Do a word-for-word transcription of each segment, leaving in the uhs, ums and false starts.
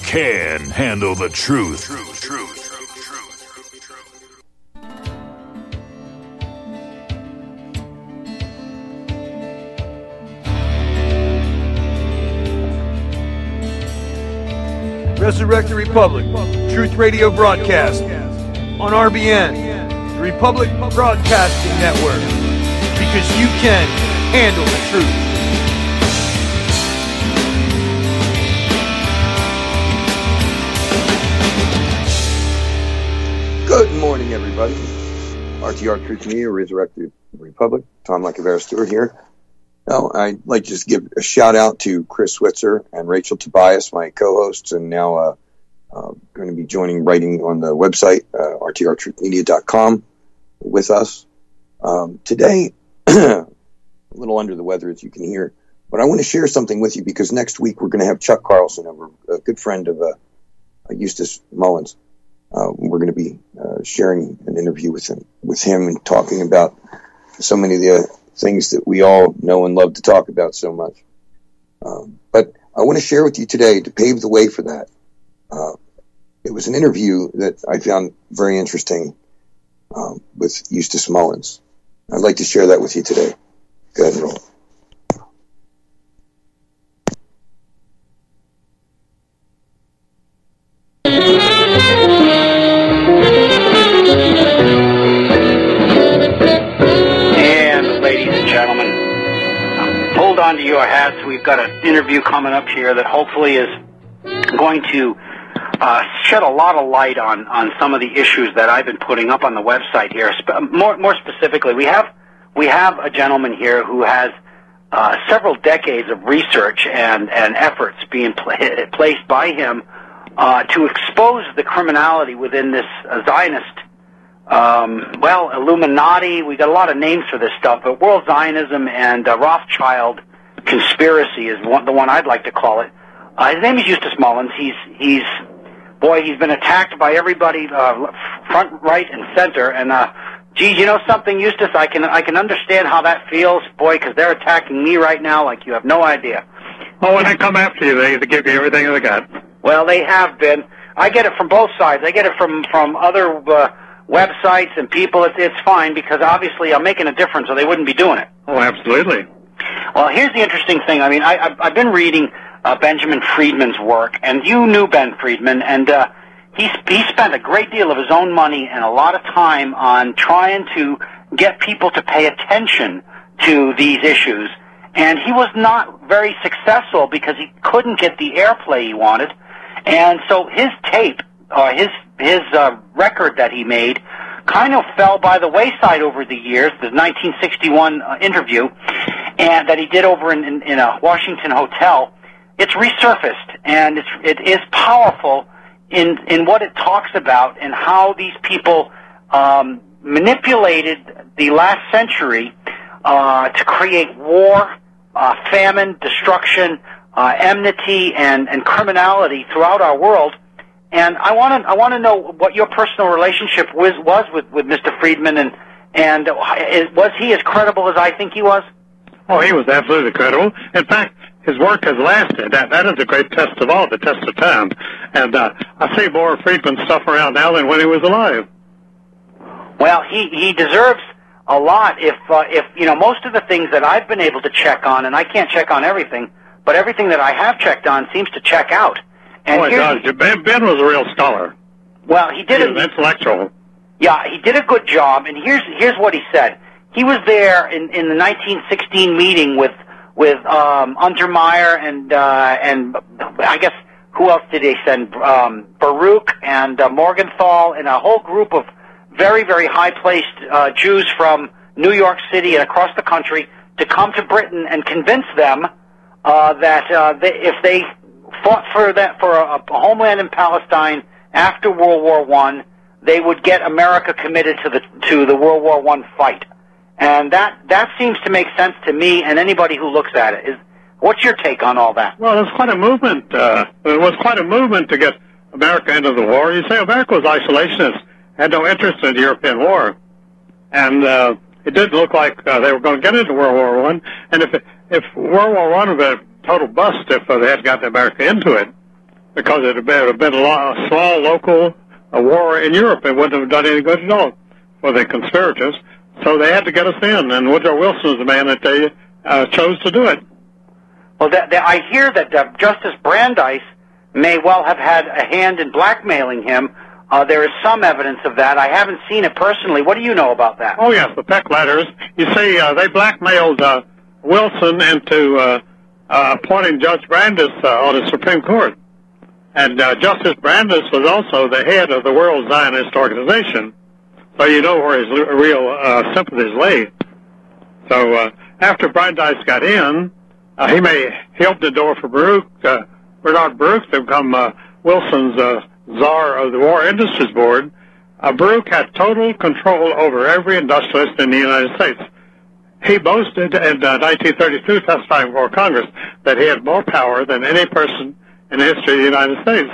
can handle the truth. Truth, truth. Resurrect the Republic, Truth Radio broadcast on R B N, the Republic Broadcasting Network, because you can handle the truth. Good morning, everybody. R T R Truth Media, Resurrect the Republic. Tom Lacavera Stewart here. Now, I'd like to just give a shout out to Chris Switzer and Rachel Tobias, my co-hosts, and now uh, uh, going to be joining writing on the website, uh, R T R truth media dot com, with us. Um, today, a little under the weather, as you can hear, but I want to share something with you because next week we're going to have Chuck Carlson over, a good friend of uh, Eustace Mullins. Uh, we're going to be uh, sharing an interview with him, with him and talking about so many of the uh, things that we all know and love to talk about so much. Um, but I want to share with you today, to pave the way for that, uh, it was an interview that I found very interesting um, with Eustace Mullins. I'd like to share that with you today. Go ahead and roll. Onto your hats. We've got an interview coming up here that hopefully is going to uh, shed a lot of light on, on some of the issues that I've been putting up on the website here. Sp- more, more specifically, we have we have a gentleman here who has uh, several decades of research and, and efforts being pl- placed by him uh, to expose the criminality within this uh, Zionist Um, well, Illuminati, we got a lot of names for this stuff, but World Zionism and uh, Rothschild conspiracy is one, the one I'd like to call it. Uh, his name is Eustace Mullins. He's, he's, boy, he's been attacked by everybody, uh, front, right, and center, and, uh, geez, you know something, Eustace, I can, I can understand how that feels, boy, because they're attacking me right now like you have no idea. Well, when they come after you, they, they give you everything they got. Well, they have been. I get it from both sides. I get it from, from other, uh, websites and people. It's, it's fine because obviously I'm making a difference or they wouldn't be doing it. Oh, absolutely. Well, here's the interesting thing. I mean, I, I've, I've been reading uh, Benjamin Friedman's work, and you knew Ben Friedman, and uh, he, he spent a great deal of his own money and a lot of time on trying to get people to pay attention to these issues, and he was not very successful because he couldn't get the airplay he wanted, and so his tape, or his his uh, record that he made kind of fell by the wayside over the years, the nineteen sixty-one uh, interview and that he did over in, in, in a Washington hotel. It's resurfaced, and it's, it is powerful in, in what it talks about and how these people um, manipulated the last century uh, to create war, uh, famine, destruction, uh, enmity, and, and criminality throughout our world. And I want to I want to know what your personal relationship was was with, with Mister Friedman, and and was he as credible as I think he was? Oh, he was absolutely credible. In fact, his work has lasted. That that is the great test of all, the test of time. And uh, I see more of Friedman's stuff around now than when he was alive. Well, he he deserves a lot. If uh, if you know most of the things that I've been able to check on, and I can't check on everything, but everything that I have checked on seems to check out. And oh, it does. Ben, Ben was a real scholar. Well, he did he it. was intellectual. Yeah, he did a good job. And here's here's what he said. He was there in, in the nineteen sixteen meeting with with um, Untermeyer and uh, and I guess who else did they send? Um, Baruch and uh, Morgenthau and a whole group of very very high placed uh, Jews from New York City and across the country to come to Britain and convince them uh, that uh, they, if they fought for that for a, a homeland in Palestine after World War One, they would get America committed to the to the World War One fight, and that that seems to make sense to me and anybody who looks at it. Is what's your take on all that? Well, it's quite a movement. Uh, it was quite a movement to get America into the war. You say America was isolationist, had no interest in the European war, and uh, it did look like uh, they were going to get into World War One. And if if World War One would have been a total bust if uh, they had gotten America into it, because it would have been a, lo- a small local a war in Europe. It wouldn't have done any good at all for the conspirators. So they had to get us in, and Woodrow Wilson was the man that they uh, chose to do it. Well, that, that, I hear that uh, Justice Brandeis may well have had a hand in blackmailing him. Uh, there is some evidence of that. I haven't seen it personally. What do you know about that? Oh, yes, the Peck letters. You see, uh, they blackmailed uh, Wilson into uh, uh, appointing Judge Brandeis uh, on the Supreme Court. And uh, Justice Brandeis was also the head of the World Zionist Organization. So you know where his real uh, sympathies lay. So uh, after Brandeis got in, uh, he may he opened the door for Baruch, uh, Bernard Baruch to become uh, Wilson's uh, czar of the War Industries Board. Uh, Baruch had total control over every industrialist in the United States. He boasted in uh, nineteen thirty-two, testifying before Congress, that he had more power than any person in the history of the United States.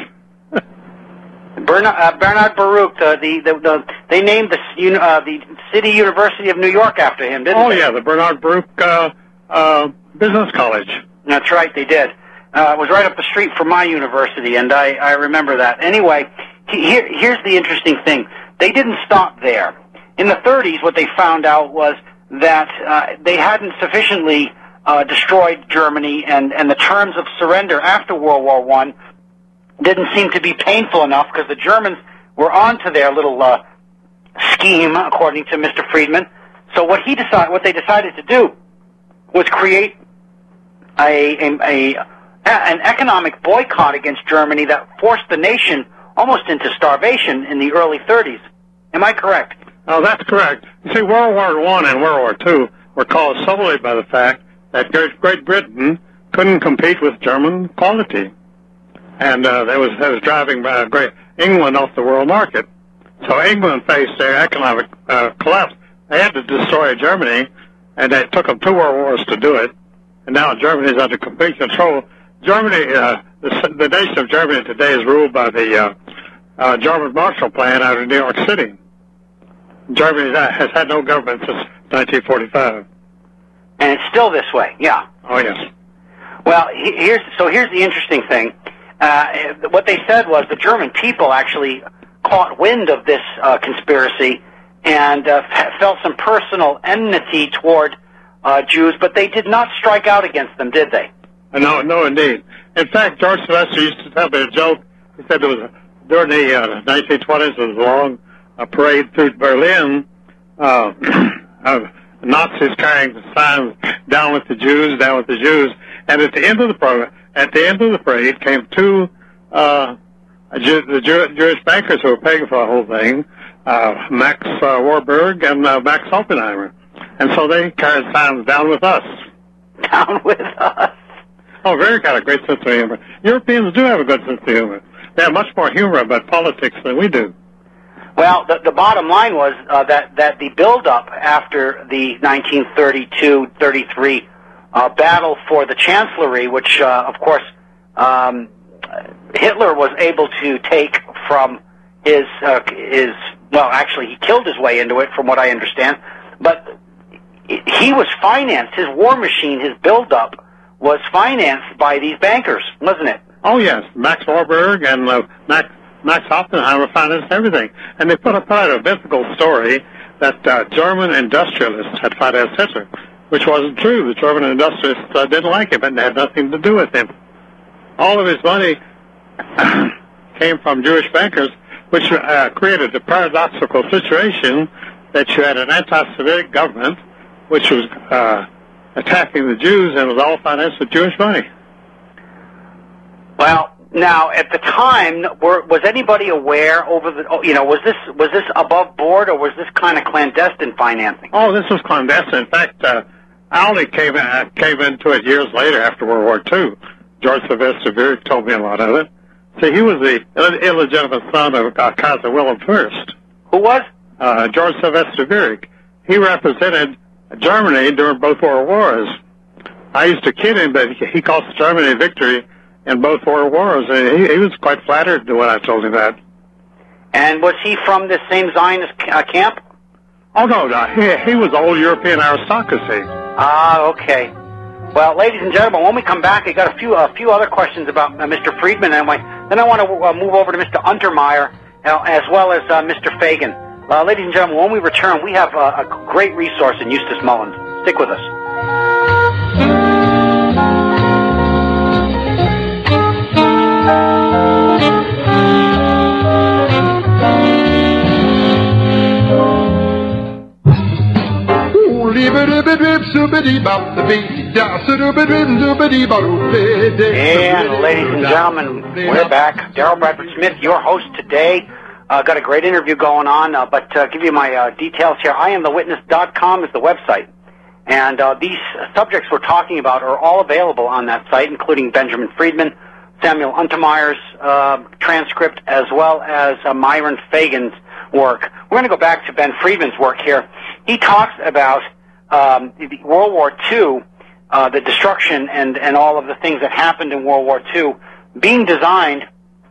Bernard, uh, Bernard Baruch, uh, the, the, the they named the uh, the City University of New York after him, didn't oh, they? Oh yeah, the Bernard Baruch uh, uh, Business College. That's right, they did. Uh, it was right up the street from my university, and I, I remember that. Anyway, he, here, here's the interesting thing. They didn't stop there. In the thirties, what they found out was that uh, they hadn't sufficiently uh, destroyed Germany, and, and the terms of surrender after World War One didn't seem to be painful enough because the Germans were onto their little uh, scheme, according to Mister Friedman. So what he decided, what they decided to do, was create a, a, a an economic boycott against Germany that forced the nation almost into starvation in the early thirties. Am I correct? Oh, that's correct. You see, World War One and World War Two were caused solely by the fact that Great Britain couldn't compete with German quality. And uh, that was that was driving uh, Great England off the world market. So England faced their economic uh, collapse. They had to destroy Germany, and it took them two world wars to do it. And now Germany is under complete control. Germany, uh, the, the nation of Germany today is ruled by the uh, uh, German Marshall Plan out of New York City. Germany has had no government since nineteen forty-five. And it's still this way, yeah. Oh, yes. Well, here's so here's the interesting thing. Uh, what they said was the German people actually caught wind of this uh, conspiracy and uh, f- felt some personal enmity toward uh, Jews, but they did not strike out against them, did they? No, no, indeed. In fact, George Sylvester used to tell me a joke. He said there was a, during the uh, nineteen twenties, there was a long uh, parade through Berlin, uh, uh, Nazis carrying signs, "Down with the Jews, down with the Jews," and at the end of the program. At the end of the parade came two uh, Jew, the Jew, Jewish bankers who were paying for the whole thing, uh, Max uh, Warburg and uh, Max Oppenheimer. And so they carried signs, "Down with us." Down with us. Oh, America got a great sense of humor. Europeans do have a good sense of humor. They have much more humor about politics than we do. Well, the, the bottom line was uh, that, that the build-up after the nineteen thirty-two thirty-three Uh, battle for the chancellery, which, uh, of course, um, Hitler was able to take from his, uh, his, well, actually, he killed his way into it, from what I understand, but he was financed, his war machine, his build-up, was financed by these bankers, wasn't it? Oh, yes. Max Warburg and uh, Max, Max Oppenheimer financed everything. And they put up a mythical story that uh, German industrialists had financed Hitler, which wasn't true. The German industrialists uh, didn't like him and had nothing to do with him. All of his money came from Jewish bankers, which uh, created the paradoxical situation that you had an anti-Semitic government which was uh, attacking the Jews and was all financed with Jewish money. Well, now at the time, were, was anybody aware over the? You know, was this was this above board or was this kind of clandestine financing? Oh, this was clandestine. In fact, uh, I only came uh, came into it years later after World War Two. George Sylvester Virk told me a lot of it. See, he was the illegitimate son of uh, Kaiser Wilhelm the First. Who was? Uh, George Sylvester Virk. He represented Germany during both World Wars. I used to kid him, but he cost Germany victory in both World Wars, and he, he was quite flattered when I told him that. And was he from the same Zionist uh, camp? Oh, no, no. He, he was old European aristocracy. Ah, okay. Well, ladies and gentlemen, when we come back, I got a few a few other questions about uh, Mister Friedman, and then I want to uh, move over to Mister Untermeyer, uh, as well as uh, Mister Fagan. Uh, ladies and gentlemen, when we return, we have uh, a great resource in Eustace Mullins. Stick with us. And ladies and gentlemen, we're back. Daryl Bradford Smith, your host today. Uh, got a great interview going on, uh, but uh, give you my uh, details here. I am the witness dot com is the website. And uh, these subjects we're talking about are all available on that site, including Benjamin Friedman, Samuel Untermeyer's uh, transcript, as well as uh, Myron Fagan's work. We're going to go back to Ben Friedman's work here. He talks about um, World War Two, uh, the destruction and, and all of the things that happened in World War Two being designed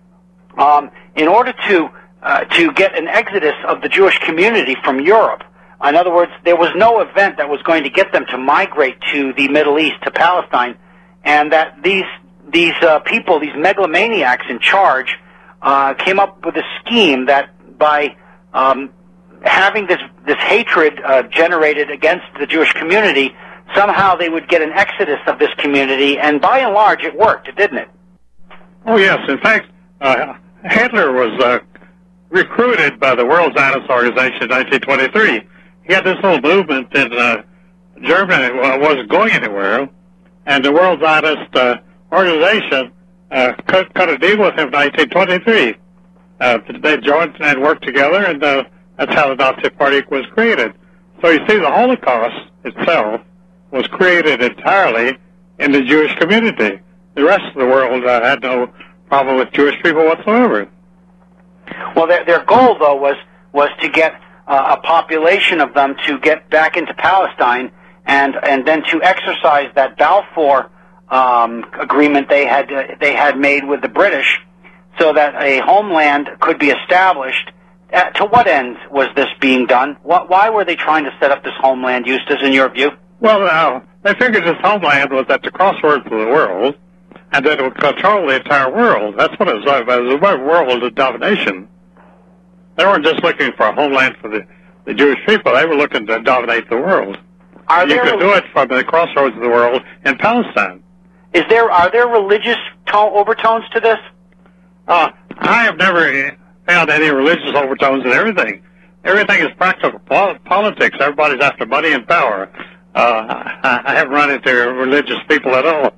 um, in order to uh, to get an exodus of the Jewish community from Europe. In other words, there was no event that was going to get them to migrate to the Middle East, to Palestine, and that these these uh, people, these megalomaniacs in charge, uh, came up with a scheme that by um, having this this hatred uh, generated against the Jewish community, somehow they would get an exodus of this community, and by and large, it worked, didn't it? Oh yes, in fact, uh, Hitler was uh, recruited by the World Zionist Organization in nineteen twenty-three. He had this whole movement in uh, Germany uh, wasn't going anywhere, and the World Zionist uh, Organization uh, cut, cut a deal with him in nineteen twenty-three. Uh, they joined and worked together, and uh, that's how the Nazi Party was created. So you see, the Holocaust itself was created entirely in the Jewish community. The rest of the world uh, had no problem with Jewish people whatsoever. Well, their, their goal, though, was was to get uh, a population of them to get back into Palestine, and and then to exercise that Balfour um, agreement they had uh, they had made with the British, so that a homeland could be established. Uh, to what end was this being done? What, why were they trying to set up this homeland, Eustace, in your view? Well, uh, they figured this homeland was at the crossroads of the world, and that it would control the entire world. That's what it was about. It was about world domination. They weren't just looking for a homeland for the, the Jewish people. They were looking to dominate the world. Are and you there, could do it from the crossroads of the world in Palestine. Is there are there religious to- overtones to this? Uh, I have never found any religious overtones in everything. Everything is practical pol- politics. Everybody's after money and power. Uh, I, I haven't run into religious people at all.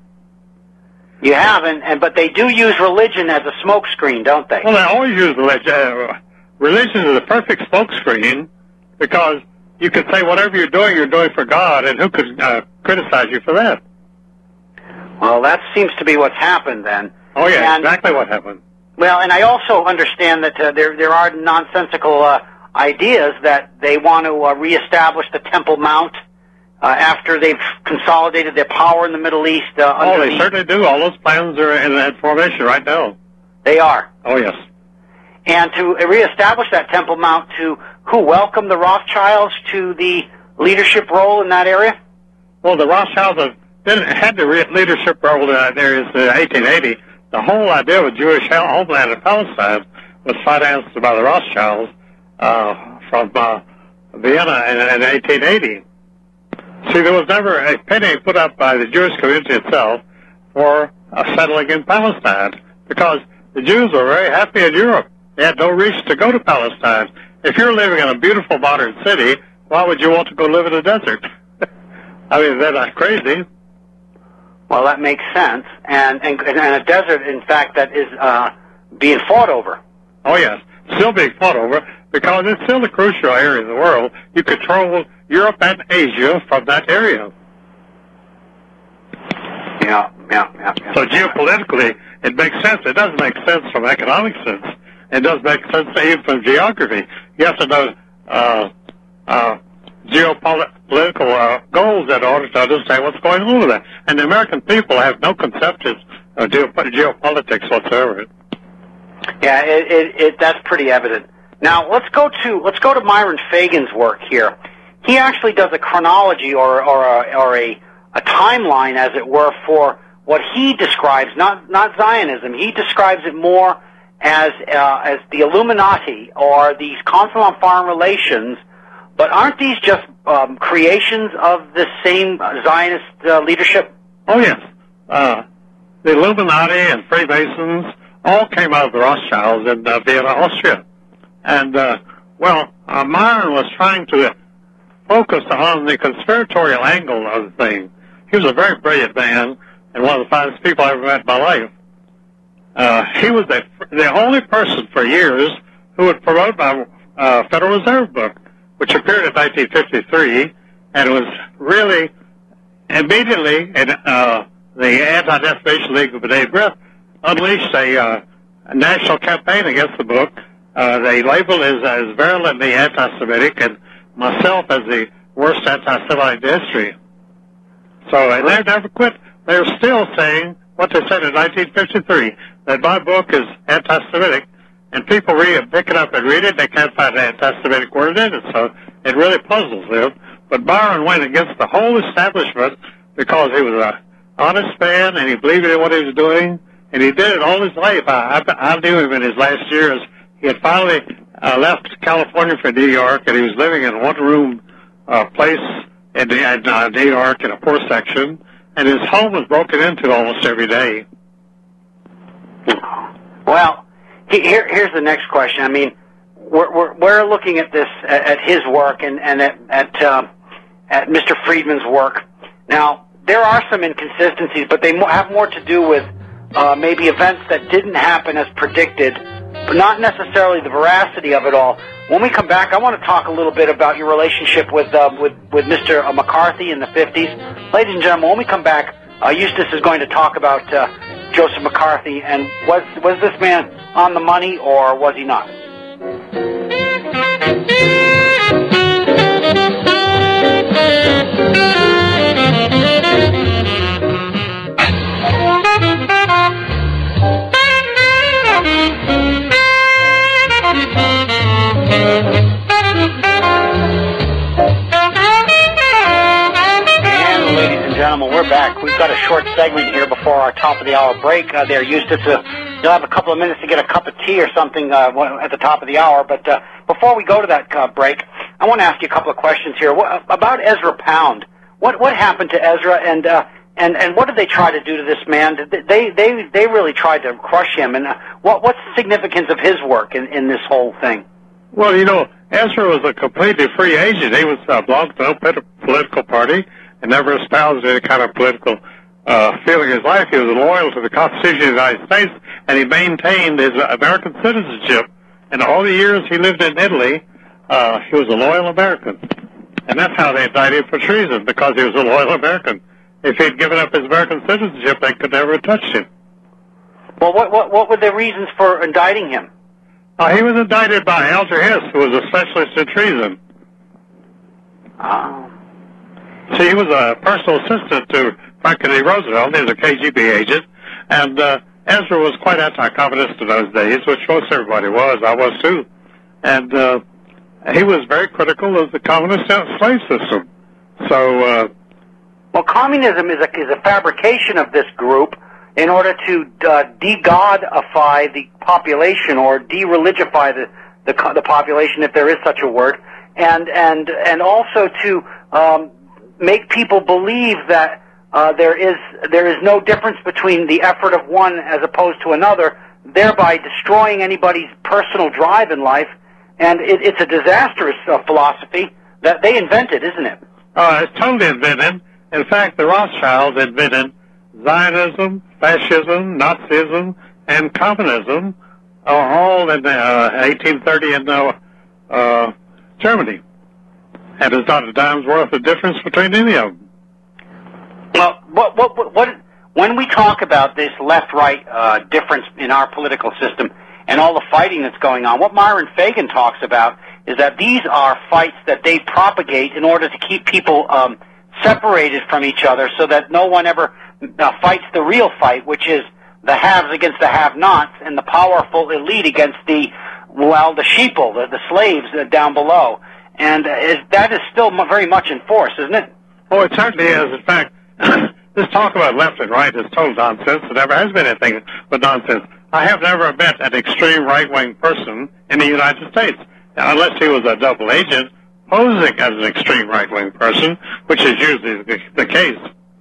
You haven't, and but they do use religion as a smokescreen, don't they? Well, they always use religion. Uh, religion is the perfect smokescreen because you can say whatever you're doing, you're doing for God, and who could uh, criticize you for that? Well, that seems to be what's happened then. Oh, yeah, and, exactly what happened. Well, and I also understand that uh, there there are nonsensical uh, ideas that they want to uh, reestablish the Temple Mount uh, after they've consolidated their power in the Middle East. Uh, oh, they the, certainly do. All those plans are in, in formation right now. They are. Oh, yes. And to reestablish that Temple Mount, to who welcome the Rothschilds to the leadership role in that area? Well, the Rothschilds have didn't had the leadership role in that area since eighteen eighty. The whole idea of a Jewish homeland in Palestine was financed by the Rothschilds uh, from uh, Vienna in, in eighteen eighty. See, there was never a penny put up by the Jewish community itself for uh, settling in Palestine because the Jews were very happy in Europe. They had no reason to go to Palestine. If you're living in a beautiful modern city, why would you want to go live in a desert? I mean, they're not crazy. Well, that makes sense. And, and, and a desert, in fact, that is uh, being fought over. Oh, yes. Still being fought over because it's still the crucial area in the world. You control Europe and Asia from that area. Yeah, yeah, yeah. yeah. So geopolitically, it makes sense. It doesn't make sense from economic sense. It does make sense even from geography. You have to know uh, uh, geopolitical uh, goals in order to understand what's going on with that. And the American people have no conceptions of geo- geopolitics whatsoever. Yeah, it, it, it, that's pretty evident. Now let's go to let's go to Myron Fagan's work here. He actually does a chronology or or a, or a a timeline, as it were, for what he describes, not not Zionism. He describes it more as uh, as the Illuminati or these Council on Foreign Relations. But aren't these just um, creations of the same Zionist uh, leadership? Oh, yes. Uh, the Illuminati and Freemasons all came out of the Rothschilds in uh, Vienna, Austria. And, uh, well, uh, Myron was trying to focus on the conspiratorial angle of the thing. He was a very brilliant man and one of the finest people I ever met in my life. Uh, he was the, the only person for years who would promote my uh, Federal Reserve book, which appeared in nineteen fifty-three, and it was really immediately in uh, the Anti-Defamation League of B'nai B'rith unleashed a, uh, a national campaign against the book. Uh, they labeled it as, as virulently anti-Semitic, and myself as the worst anti-Semite in history. So and they never quit. They're still saying what they said in nineteen fifty-three, that my book is anti-Semitic, and people read it, pick it up and read it, they can't find an anti-Semitic word in it, so it really puzzles them. But Byron went against the whole establishment because he was an honest man, and he believed in what he was doing, and he did it all his life. I, I, I knew him in his last years. He had finally uh, left California for New York, and he was living in a one-room uh, place in, in uh, New York in a poor section, and his home was broken into almost every day. Well, here, here's the next question. I mean, we're, we're, we're looking at this, at, at his work and, and at, at, um, at Mister Friedman's work. Now, there are some inconsistencies, but they have more to do with uh, maybe events that didn't happen as predicted, but not necessarily the veracity of it all. When we come back, I want to talk a little bit about your relationship with uh, with, with Mister McCarthy in the fifties. Ladies and gentlemen, when we come back, uh, Eustace is going to talk about uh, Joseph McCarthy, and was was this man on the money or was he not? And ladies and gentlemen, we're back. We've got a short segment here before our top of the hour break. Uh, there, Eustace, uh, you'll have a couple of minutes to get a cup of tea or something uh, at the top of the hour. But uh, before we go to that uh, break, I want to ask you a couple of questions here. What, about Ezra Pound. What what happened to Ezra, and uh, and and what did they try to do to this man? They they they really tried to crush him. And uh, what what's the significance of his work in, in this whole thing? Well, you know, Ezra was a completely free agent. He was uh, belonged to no political party and never espoused any kind of political uh, feeling in his life. He was loyal to the Constitution of the United States, and he maintained his American citizenship. And all the years he lived in Italy, uh, he was a loyal American. And that's how they indicted him for treason, because he was a loyal American. If he'd given up his American citizenship, they could never have touched him. Well, what what, what were the reasons for indicting him? Uh, he was indicted by Alger Hiss, who was a specialist in treason. Oh. See, he was a personal assistant to Franklin D. Roosevelt. He was a K G B agent. And uh, Ezra was quite anti-communist in those days, which most everybody was. I was, too. And uh, he was very critical of the communist slave system. So, uh, well, communism is a, is a fabrication of this group in order to uh, de-godify the population or de-religify the, the the population, if there is such a word, and and and also to um, make people believe that uh, there is there is no difference between the effort of one as opposed to another, thereby destroying anybody's personal drive in life. And it, it's a disastrous uh, philosophy that they invented, isn't it? Uh, it's totally invented. In fact, the Rothschilds invented Zionism, fascism, Nazism, and communism, uh, all in uh, eighteen thirty in uh, uh, Germany. And there's not a dime's worth of difference between any of them. Well, what, what, what, what, when we talk about this left-right uh, difference in our political system and all the fighting that's going on, what Myron Fagan talks about is that these are fights that they propagate in order to keep people um, separated from each other so that no one ever uh, fights the real fight, which is the haves against the have-nots and the powerful elite against the, well, the sheeple, the, the slaves uh, down below. And uh, is, that is still m- very much in force, isn't it? Oh, it certainly is. In fact, this talk about left and right is total nonsense. There never has been anything but nonsense. I have never met an extreme right-wing person in the United States, unless he was a double agent posing as an extreme right-wing person, which is usually the, the case.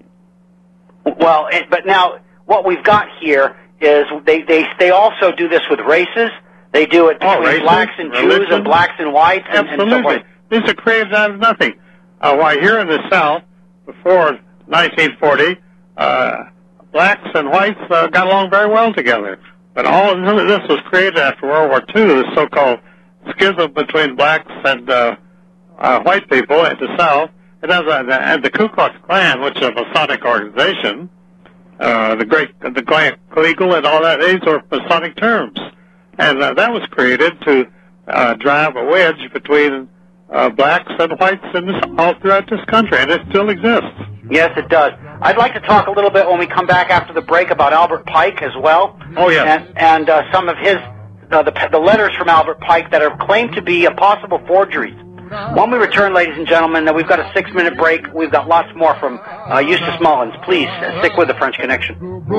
Well, it, but now what we've got here is they, they, they also do this with races. They do it between oh, races, blacks and religion. Jews and blacks and whites. And, Absolutely. And so forth. These are created out of nothing. Uh, why, here in the South, before nineteen forty, uh, blacks and whites uh, got along very well together. But all of this was created after World War Two, the so-called schism between blacks and uh, uh, white people in the South. And, as a, and the Ku Klux Klan, which is a Masonic organization, uh, the Great, the Glen Eagle and all that, these are Masonic terms. And uh, that was created to uh, drive a wedge between uh, blacks and whites in this, all throughout this country, and it still exists. Yes, it does. I'd like to talk a little bit when we come back after the break about Albert Pike as well. Oh, yes. And, and uh, some of his, uh, the, the letters from Albert Pike that are claimed to be uh, possible forgeries. When we return, ladies and gentlemen, uh, we've got a six-minute break. We've got lots more from uh, Eustace Mullins. Please, uh, stick with the French Connection.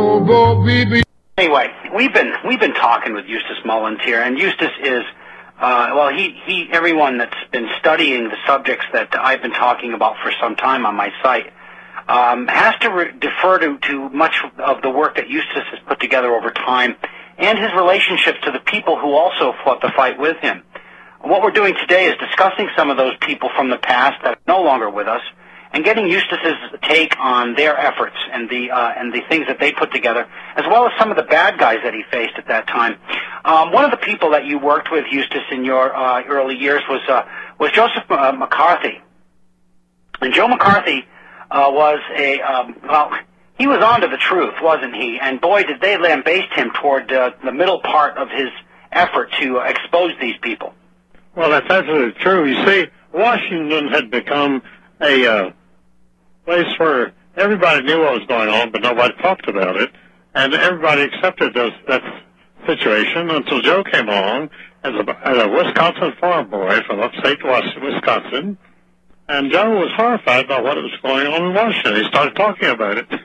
Anyway, we've been we've been talking with Eustace Mullins here, and Eustace is, uh, well, he, he everyone that's been studying the subjects that I've been talking about for some time on my site um, has to re- defer to, to much of the work that Eustace has put together over time and his relationships to the people who also fought the fight with him. What we're doing today is discussing some of those people from the past that are no longer with us, and getting Eustace's take on their efforts and the uh, and the things that they put together, as well as some of the bad guys that he faced at that time. Um, one of the people that you worked with, Eustace, in your uh, early years was uh, was Joseph uh, McCarthy, and Joe McCarthy uh, was a um, well, he was onto the truth, wasn't he? And boy, did they lambaste him toward uh, the middle part of his effort to uh, expose these people. Well, that's absolutely true. You see, Washington had become a uh, place where everybody knew what was going on, but nobody talked about it, and everybody accepted those, that situation until Joe came along as a, as a Wisconsin farm boy from upstate Wisconsin, and Joe was horrified by what was going on in Washington. He started talking about it.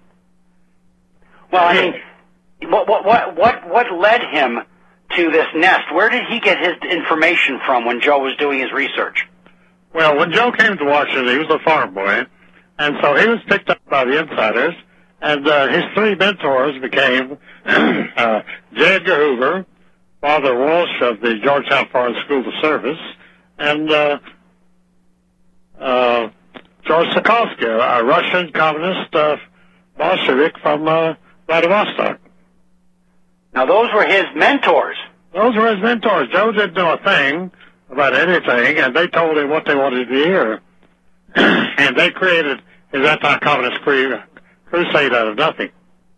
Well, I mean, what what what what what led him to this nest? Where did he get his information from when Joe was doing his research? Well, when Joe came to Washington, he was a farm boy, and so he was picked up by the insiders, and uh, his three mentors became uh, J. Edgar Hoover, Father Walsh of the Georgetown Foreign School of Service, and uh, uh, George Sokolsky, a Russian communist uh, Bolshevik from uh, Vladivostok. Now, those were his mentors. Those were his mentors. Joe didn't know a thing about anything, and they told him what they wanted to hear. And they created his anti-communist crusade out of nothing.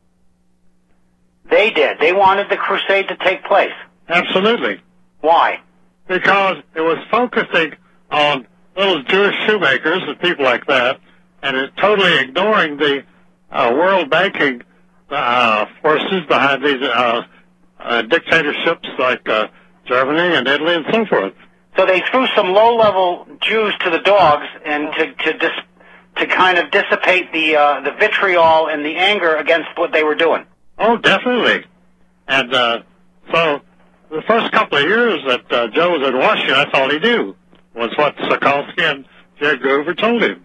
They did. They wanted the crusade to take place. Absolutely. Why? Because it was focusing on little Jewish shoemakers and people like that, and it totally ignoring the uh, world banking uh, forces behind these uh, uh, dictatorships like uh, Germany and Italy and so forth. So they threw some low-level Jews to the dogs, and to to dis, to kind of dissipate the uh, the vitriol and the anger against what they were doing. Oh, definitely. And uh, so the first couple of years that uh, Joe was in Washington, that's all he knew was what Sokolsky and J. Edgar Hoover told him.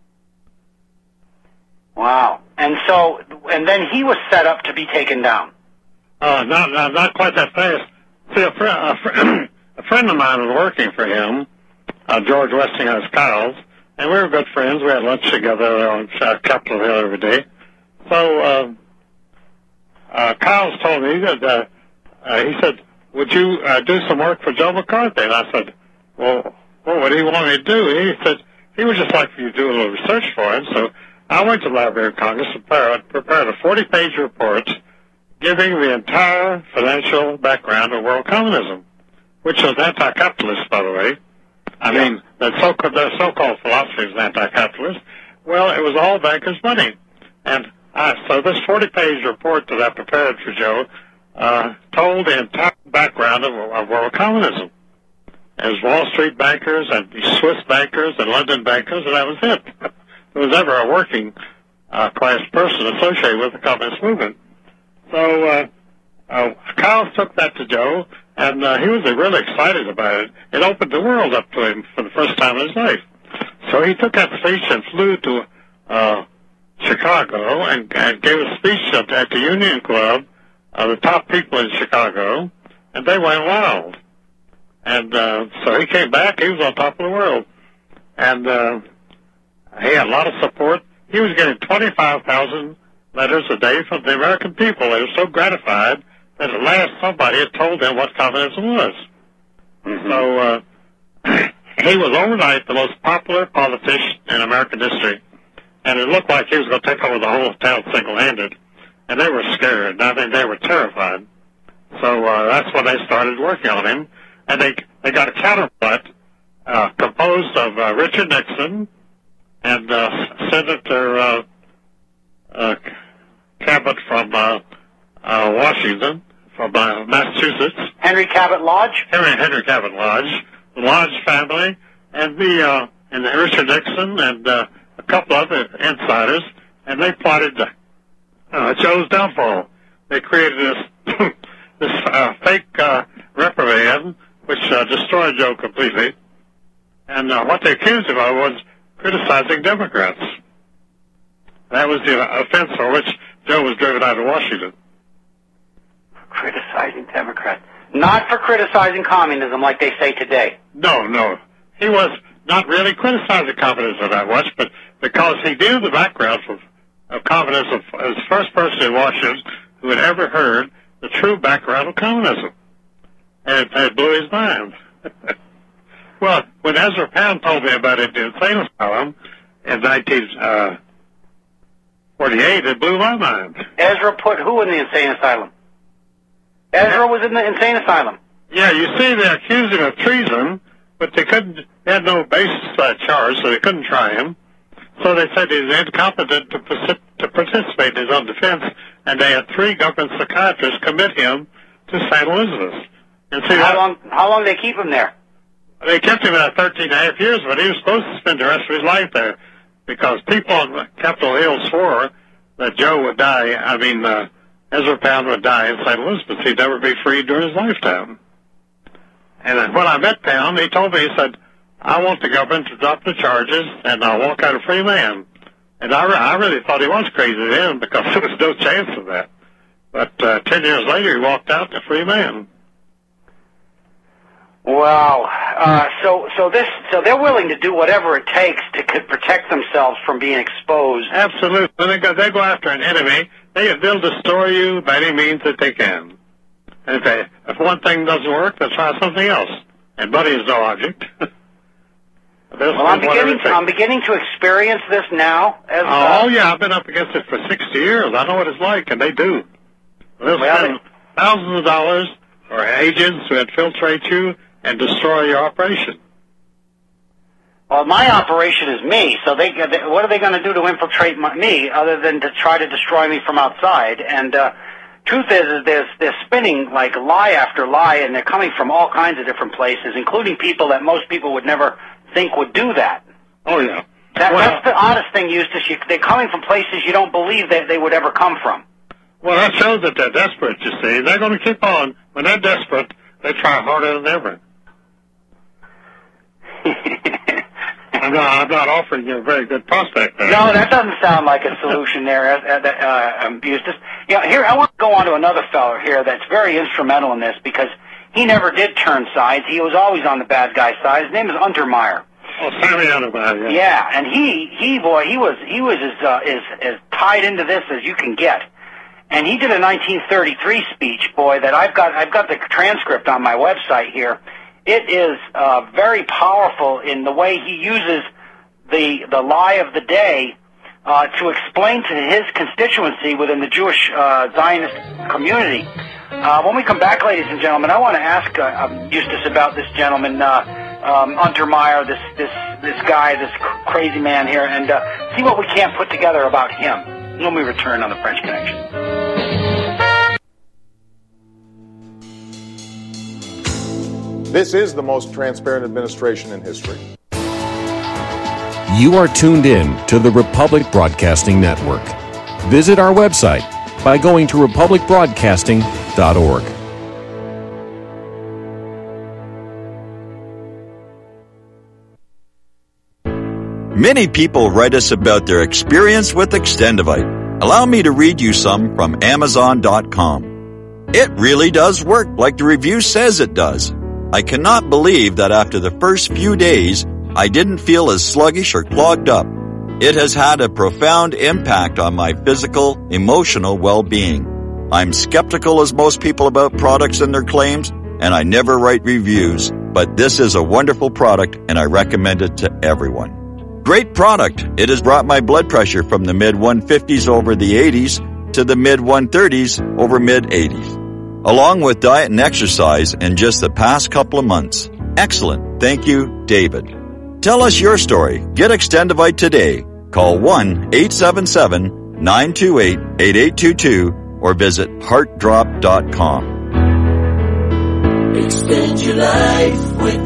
Wow. And so, and then he was set up to be taken down. Uh, not, not, not quite that fast. See, a, fr- a, fr- a friend of mine was working for him, uh, George Westinghouse Cowles, and we were good friends. We had lunch together on uh, Capitol Hill every day. So uh, uh, Cowles told me that, uh, uh, he said, would you uh, do some work for Joe McCarthy? And I said, well, well, what do you want me to do? He said, he would just like for you to do a little research for him. So I went to the Library of Congress and prepared, prepared a forty-page report giving the entire financial background of world communism, which was anti-capitalist, by the way. I yeah. mean, that so, their so-called philosophy is anti-capitalist. Well, it was all bankers' money. And I, so this forty-page report that I prepared for Joe uh, told the entire background of, of world communism. It was Wall Street bankers and Swiss bankers and London bankers, and that was it. There was ever a working uh, class person associated with the communist movement. So uh, uh, Kyle took that to Joe, and uh, he was really excited about it. It opened the world up to him for the first time in his life. So he took that speech and flew to uh, Chicago and, and gave a speech at, at the Union Club, uh, the top people in Chicago, and they went wild. And uh, so he came back. He was on top of the world. And uh, he had a lot of support. He was getting twenty-five thousand letters a day from the American people. They were so gratified that at last somebody had told them what communism was. Mm-hmm. So uh, he was overnight the most popular politician in American history. And it looked like he was going to take over the whole town single-handed. And they were scared. I mean, they were terrified. So uh, that's when they started working on him. And they they got a counterpart uh, composed of uh, Richard Nixon and uh, Senator uh, uh, Cabot from uh, uh, Washington, from uh, Massachusetts. Henry Cabot Lodge? Henry, Henry Cabot Lodge, the Lodge family, and the uh, and Richard Nixon and uh, a couple other insiders, and they plotted uh, Joe's downfall. They created this this uh, fake uh, reprimand, which uh, destroyed Joe completely. And uh, what they accused him of was criticizing Democrats. That was the offense for which Joe was driven out of Washington. Criticizing Democrats. Not for criticizing communism like they say today. No, no. He was not really criticizing communism that much, but because he knew the background of, of communism as the first person in Washington who had ever heard the true background of communism. And it, it blew his mind. Well, when Ezra Pound told me about it in the insane asylum in nineteen forty-eight, it blew my mind. Ezra put who in the insane asylum? Ezra was in the insane asylum. Yeah, you see, they accused him of treason, but they couldn't. They had no basis for that charge, so they couldn't try him. So they said he was incompetent to, to participate in his own defense, and they had three government psychiatrists commit him to Saint Elizabeth's. And see, how that, long? How long did they keep him there? They kept him at thirteen and a half years, but he was supposed to spend the rest of his life there because people on Capitol Hill swore that Joe would die. I mean, uh, Ezra Pound would die in Saint Elizabeth. He'd never be freed during his lifetime. And when I met Pound, he told me, he said, I want the government to drop the charges, and I'll walk out a free man. And I, re- I really thought he was crazy then because there was no chance of that. But uh, ten years later, he walked out a free man. Wow. Uh, so, so this, so they're willing to do whatever it takes to protect themselves from being exposed. Absolutely. When they go, they go after an enemy, they, they'll destroy you by any means that they can. And if, they, if one thing doesn't work, they'll try something else. And money is no object. Well, I'm beginning, to, I'm beginning to experience this now. As, oh, uh, oh, yeah, I've been up against it for sixty years. I know what it's like, and they do. They'll well, spend thousands of dollars for agents who infiltrate you and destroy your operation. Well, my operation is me, so they, they what are they going to do to infiltrate my, me other than to try to destroy me from outside? And uh, truth is, is they're, they're spinning like lie after lie, and they're coming from all kinds of different places, including people that most people would never think would do that. Oh, yeah. That, well, that's the oddest thing, Eustace. You, they're coming from places you don't believe that they would ever come from. Well, that shows that they're desperate, you see. They're going to keep on. When they're desperate, they try harder than ever. I'm, not, I'm not offering you a very good prospect there. No, that doesn't sound like a solution there, uh, uh, um, Eustace. You know, here, I want to go on to another fellow here that's very instrumental in this because he never did turn sides. He was always on the bad guy side. His name is Untermeyer. Oh, Sammy Untermeyer, yeah. Yeah, and he, he, boy, he was, he was as, uh, as, as tied into this as you can get. And he did a nineteen thirty-three speech, boy, that I've got, I've got the transcript on my website here. It is, uh, very powerful in the way he uses the, the lie of the day, uh, to explain to his constituency within the Jewish, uh, Zionist community. Uh, when we come back, ladies and gentlemen, I want to ask, uh, um, Eustace about this gentleman, uh, um, Untermeyer, this, this, this guy, this cr- crazy man here, and, uh, see what we can't put together about him when we return on the French Connection. This is the most transparent administration in history. You are tuned in to the Republic Broadcasting Network. Visit our website by going to republic broadcasting dot org. Many people write us about their experience with Extendivite. Allow me to read you some from amazon dot com. It really does work like the review says it does. I cannot believe that after the first few days, I didn't feel as sluggish or clogged up. It has had a profound impact on my physical, emotional well-being. I'm skeptical as most people about products and their claims, and I never write reviews, but this is a wonderful product and I recommend it to everyone. Great product. It has brought my blood pressure from the mid one fifties over the eighties to the mid one thirties over mid eighties, along with diet and exercise in just the past couple of months. Excellent. Thank you, David. Tell us your story. Get Extendivite today. Call one eight seven seven, nine two eight, eight eight two two or visit heart drop dot com. Extend your life with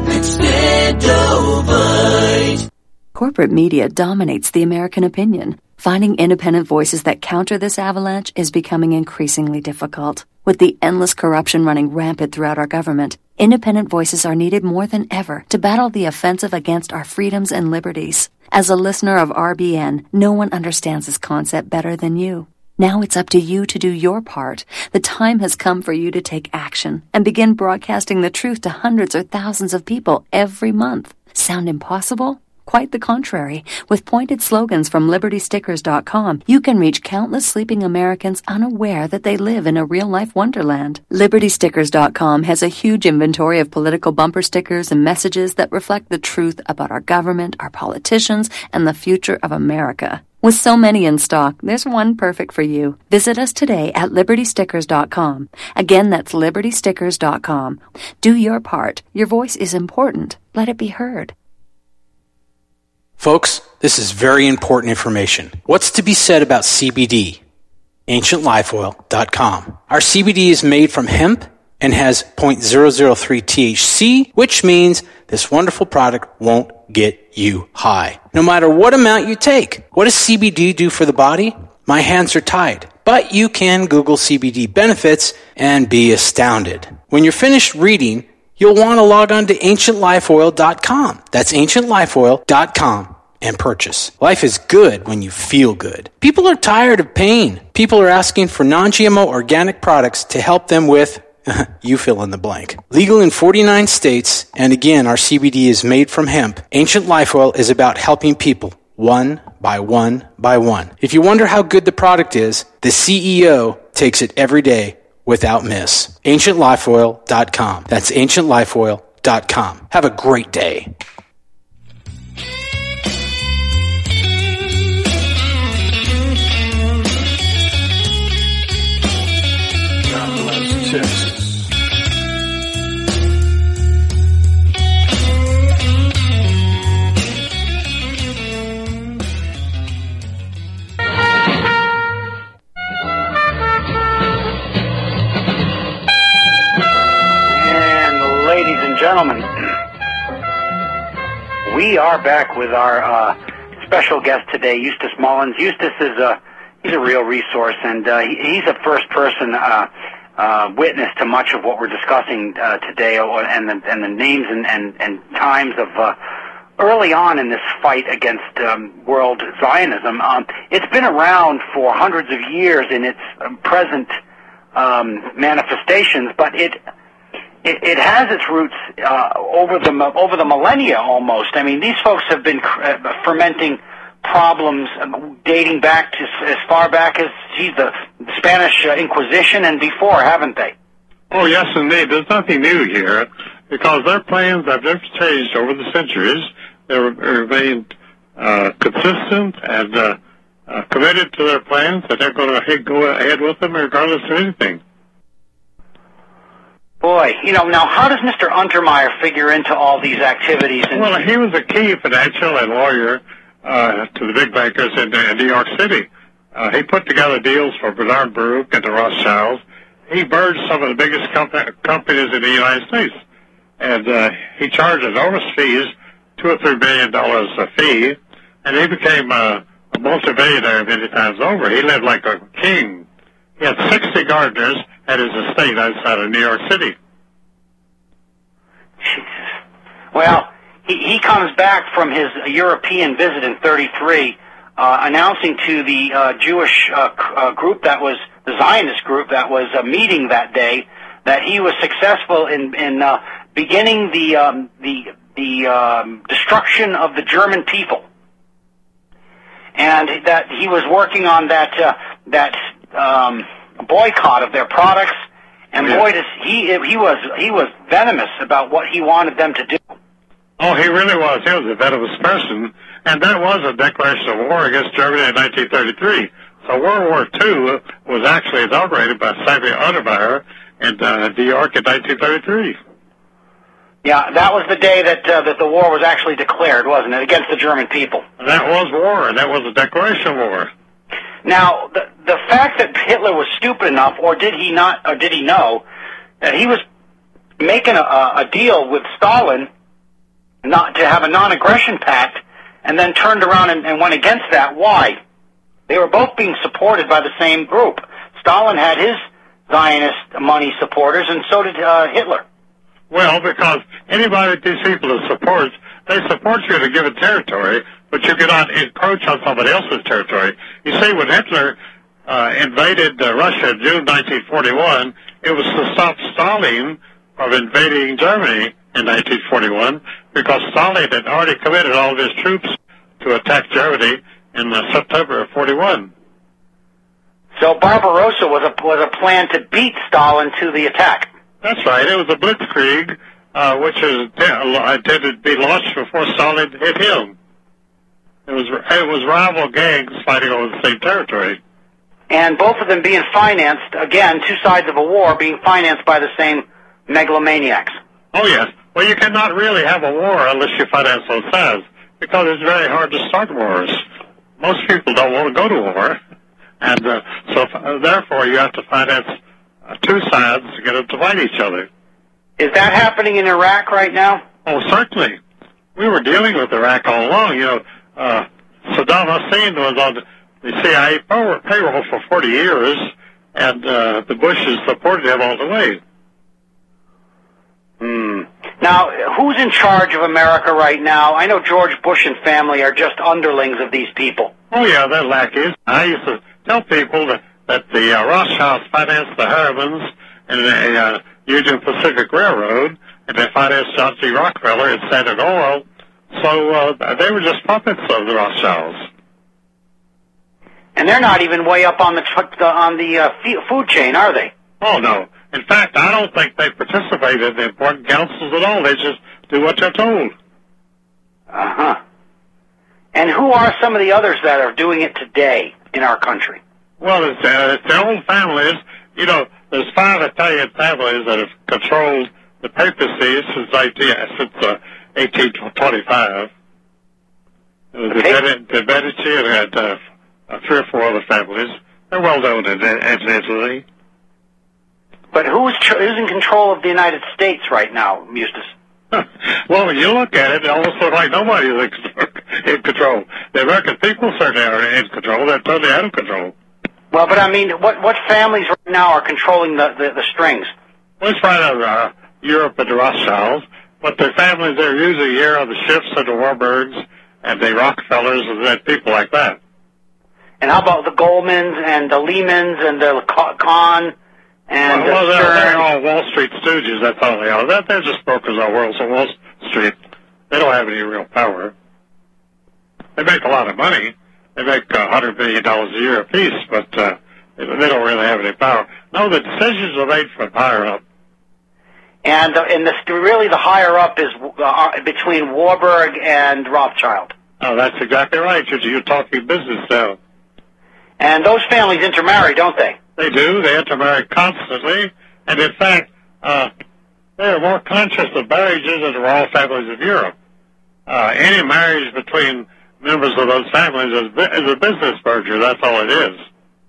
Extendivite. Corporate media dominates the American opinion. Finding independent voices that counter this avalanche is becoming increasingly difficult. With the endless corruption running rampant throughout our government, independent voices are needed more than ever to battle the offensive against our freedoms and liberties. As a listener of R B N, no one understands this concept better than you. Now it's up to you to do your part. The time has come for you to take action and begin broadcasting the truth to hundreds or thousands of people every month. Sound impossible? Quite the contrary. With pointed slogans from liberty stickers dot com, you can reach countless sleeping Americans unaware that they live in a real-life wonderland. liberty stickers dot com has a huge inventory of political bumper stickers and messages that reflect the truth about our government, our politicians, and the future of America. With so many in stock, there's one perfect for you. Visit us today at liberty stickers dot com. Again, that's liberty stickers dot com. Do your part. Your voice is important. Let it be heard. Folks, this is very important information. What's to be said about C B D? ancient life oil dot com. Our C B D is made from hemp and has zero point zero zero three T H C, which means this wonderful product won't get you high, no matter what amount you take. What does C B D do for the body? My hands are tied. But you can Google C B D benefits and be astounded. When you're finished reading, you'll want to log on to ancient life oil dot com. That's ancient life oil dot com and purchase. Life is good when you feel good. People are tired of pain. People are asking for non G M O organic products to help them with, you fill in the blank. Legal in forty-nine states, and again, our C B D is made from hemp. Ancient Life Oil is about helping people one by one by one. If you wonder how good the product is, the C E O takes it every day without miss. ancient life oil dot com. That's ancient life oil dot com. Have a great day. Texas. Gentlemen, we are back with our uh, special guest today, Eustace Mullins. Eustace is a he's a real resource, and uh, he, he's a first-person uh, uh, witness to much of what we're discussing uh, today, and the, and the names and, and, and times of uh, early on in this fight against um, world Zionism. Um, it's been around for hundreds of years in its um, present um, manifestations, but it. It, it has its roots uh, over the over the millennia almost. I mean, these folks have been uh, fermenting problems dating back to as far back as, geez, the Spanish uh, Inquisition and before, haven't they? Oh, yes, indeed. There's nothing new here because their plans have never changed over the centuries. They remained uh, consistent and uh, uh, committed to their plans, that they're going to go ahead with them regardless of anything. Boy, you know, now how does Mister Untermeyer figure into all these activities? And well, he was a key financial and lawyer uh, to the big bankers in uh, New York City. Uh, he put together deals for Bernard Baruch and the Rothschilds. He merged some of the biggest com- companies in the United States. And uh, he charged enormous fees, two or three billion dollars a fee, and he became uh, a multi-billionaire many times over. He lived like a king. He had sixty gardeners at his estate outside of New York City. Jesus. Well, he, he comes back from his European visit in thirty-three, uh, announcing to the uh, Jewish uh, uh, group that was, the Zionist group that was uh, meeting that day, that he was successful in, in uh, beginning the, um, the, the um, destruction of the German people. And that he was working on that, uh, that um, boycott of their products. And yeah. boy, does he he was he was venomous about what he wanted them to do. Oh, he really was. He was a venomous person, and that was a declaration of war against Germany in nineteen thirty-three. So World War Two was actually inaugurated by Samuel Adenauer in uh, New York in nineteen thirty-three. Yeah, that was the day that uh, that the war was actually declared, wasn't it, against the German people? And that was war, and that was a declaration of war. Now, the the fact that Hitler was stupid enough, or did he not, or did he know, that he was making a, a deal with Stalin not to have a non-aggression pact, and then turned around and, and went against that. Why? They were both being supported by the same group. Stalin had his Zionist money supporters, and so did uh, Hitler. Well, because anybody that these people support, they support you in a given territory, but you cannot encroach on somebody else's territory. You see, when Hitler uh, invaded uh, Russia in June nineteen forty-one, it was to stop Stalin from invading Germany in nineteen forty-one, because Stalin had already committed all of his troops to attack Germany in uh, September of forty-one. So Barbarossa was a was a plan to beat Stalin to the attack. That's right. It was a blitzkrieg, uh, which is intended to be launched before Stalin hit him. It was it was rival gangs fighting over the same territory. And both of them being financed, again, two sides of a war, being financed by the same megalomaniacs. Oh, yes. Well, you cannot really have a war unless you finance both sides, because it's very hard to start wars. Most people don't want to go to war, and uh, so uh, therefore you have to finance uh, two sides to get them to fight each other. Is that happening in Iraq right now? Oh, certainly. We were dealing with Iraq all along. You know, uh, Saddam Hussein was on the C I A payroll for forty years, and uh, the Bushes supported him all the way. Hmm. Now, who's in charge of America right now? I know George Bush and family are just underlings of these people. Oh, yeah, they're lackeys. I used to tell people that, that the uh, Rothschilds financed the Harrimans and the uh, Union Pacific Railroad, and they financed John C. Rockefeller and Standard Oil. So uh, they were just puppets of the Rothschilds. And they're not even way up on the tr- on the uh, food chain, are they? Oh, no. In fact, I don't think they participate in the important councils at all. They just do what they're told. Uh-huh. And who are some of the others that are doing it today in our country? Well, it's, uh, it's the old families. You know, there's five Italian families that have controlled the papacy since, since uh, eighteen twenty-five. It was the, Med- the Medici and had uh, three or four other families. They're well known in, in Italy. But who's tr- who's in control of the United States right now, Eustace? Well, when you look at it, it almost looks like nobody is in control. The American people certainly are in control. They're totally out of control. Well, but I mean, what what families right now are controlling the, the, the strings? Well, it's right out of uh, Europe and the Rothschilds, but the families they're usually here are the Schiffs and the Warburgs and the Rockefellers and the people like that. And how about the Goldmans and the Lehmans and the Kahn? And well, well uh, they're, they're all Wall Street stooges, that's all they are. They're, they're just brokers on Wall Street. They don't have any real power. They make a lot of money. They make uh, one hundred billion dollars a year apiece, but uh, they don't really have any power. No, the decisions are made from higher up. And, uh, and the, really the higher up is uh, between Warburg and Rothschild. Oh, that's exactly right. You're, you're talking business now. And those families intermarry, don't they? They do. They intermarry constantly. And in fact, uh, they are more conscious of marriages than the royal families of Europe. Uh, any marriage between members of those families is, is a business merger. That's all it is.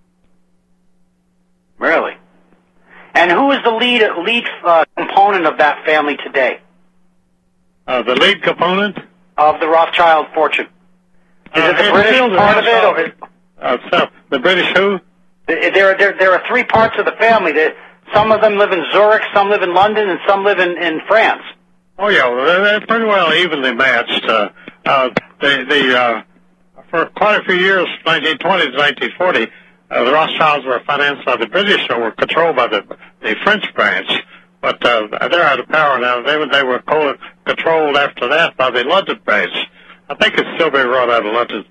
Really? And who is the lead lead uh, component of that family today? Uh, the lead component? Of the Rothschild fortune. Is it the Uh, British still the part of it? national- Or, Uh, so, the British who? there, there, there are three parts of the family. There, some of them live in Zurich, some live in London, and some live in, in France. Oh, yeah, well, they're, they're pretty well evenly matched. Uh, uh, they, they, uh, for quite a few years, nineteen twenty to nineteen forty, uh, the Rothschilds were financed by the British or were controlled by the, the French branch. But uh, they're out of power now. They, they were co- controlled after that by the London branch. I think it's still being run out of London.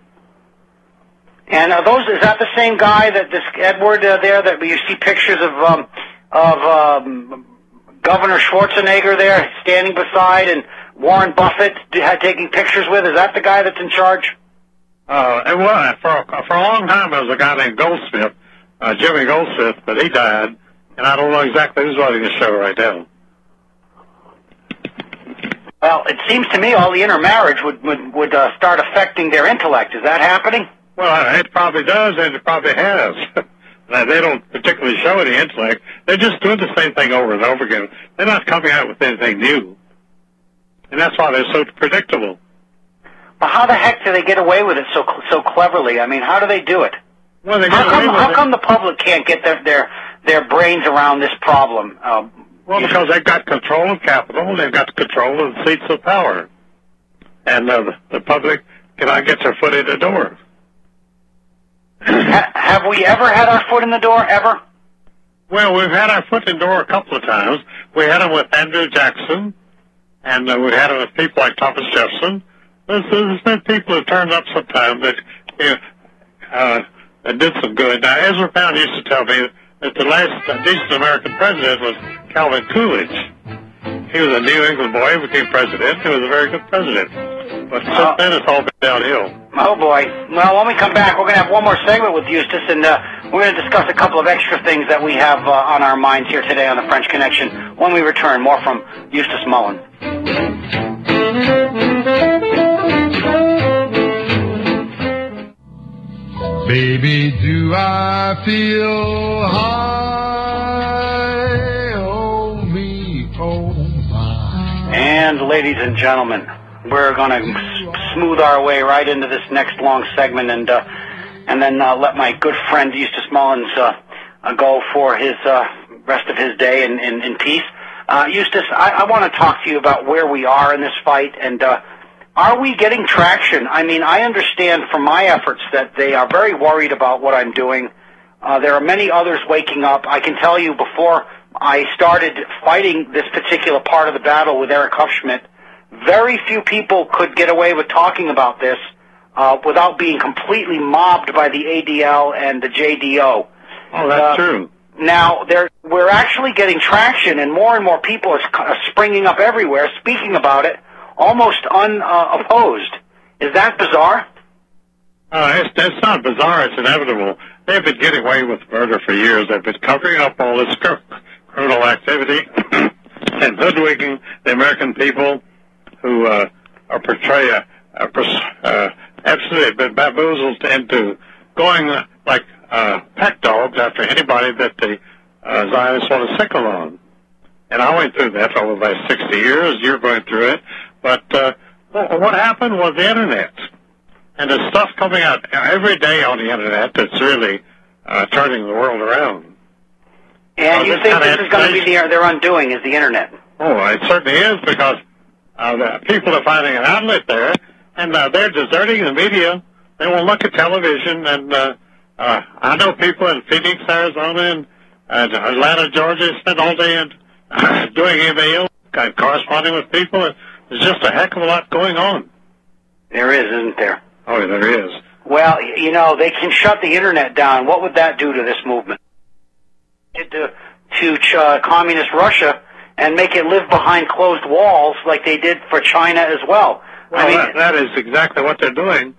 And are those, is that the same guy that this Edward uh, there that you see pictures of um, of um, Governor Schwarzenegger there standing beside and Warren Buffett had taking pictures with? Is that the guy that's in charge? Uh, it was for for a long time. There was a guy named Goldsmith, uh, Jimmy Goldsmith, but he died, and I don't know exactly who's running the show right now. Well, it seems to me all the intermarriage would would, would uh, start affecting their intellect. Is that happening? Well, it probably does, and it probably has. They don't particularly show any intellect. They're just doing the same thing over and over again. They're not coming out with anything new. And that's why they're so predictable. But how the heck do they get away with it so so cleverly? I mean, how do they do it? Well, they how get come, away with how it. come the public can't get their their, their brains around this problem? Um, Well, because they've got control of capital, they've got control of the seats of power. And uh, the, the public cannot get their foot in the door. ha- have we ever had our foot in the door, ever? Well, we've had our foot in the door a couple of times. We had them with Andrew Jackson, and uh, we had them with people like Thomas Jefferson. There's, there's been people who turned up sometime that, you know, uh, that did some good. Now, Ezra Pound used to tell me that the last uh, decent American president was Calvin Coolidge. He was a New England boy, became president. He was a very good president. But since Uh, then, it's all been downhill. Oh, boy. Well, when we come back, we're going to have one more segment with Eustace, and uh, we're going to discuss a couple of extra things that we have uh, on our minds here today on the French Connection. When we return, more from Eustace Mullen. Baby, do I feel high? Oh, me, oh, my. And, ladies and gentlemen, we're going to s- smooth our way right into this next long segment, and uh, and then uh, let my good friend Eustace Mullins uh, uh, go for his uh, rest of his day in, in, in peace. Uh, Eustace, I, I want to talk to you about where we are in this fight, and uh, are we getting traction? I mean, I understand from my efforts that they are very worried about what I'm doing. Uh, there are many others waking up. I can tell you before I started fighting this particular part of the battle with Eric Hufschmidt, very few people could get away with talking about this uh, without being completely mobbed by the A D L and the J D O. Oh, that's uh, true. Now, there, we're actually getting traction, and more and more people are, are springing up everywhere, speaking about it, almost unopposed. Uh, Is that bizarre? Uh, it's, it's not bizarre. It's inevitable. They've been getting away with murder for years. They've been covering up all this cr- criminal activity and hoodwinking the American people who uh, are portray uh, uh, pers- uh, absolutely been bamboozled into going uh, like uh, pack dogs after anybody that the uh, Zionists want to sickle on. And I went through that over the last sixty years. You're going through it. But uh, what happened was the Internet. And there's stuff coming out every day on the Internet that's really uh, turning the world around. And uh, you this think kind this of is going to be information- their, their undoing, is the Internet? Oh, it certainly is, because uh, the people are finding an outlet there, and uh, they're deserting the media. They won't look at television, and uh, uh, I know people in Phoenix, Arizona, and uh, Atlanta, Georgia, spend all day in, uh, doing email, uh, corresponding with people. There's just a heck of a lot going on. There is, isn't there? Oh, there is. Well, you know, they can shut the Internet down. What would that do to this movement? To, to uh, communist Russia and make it live behind closed walls like they did for China as well. Well, I mean, that, that is exactly what they're doing.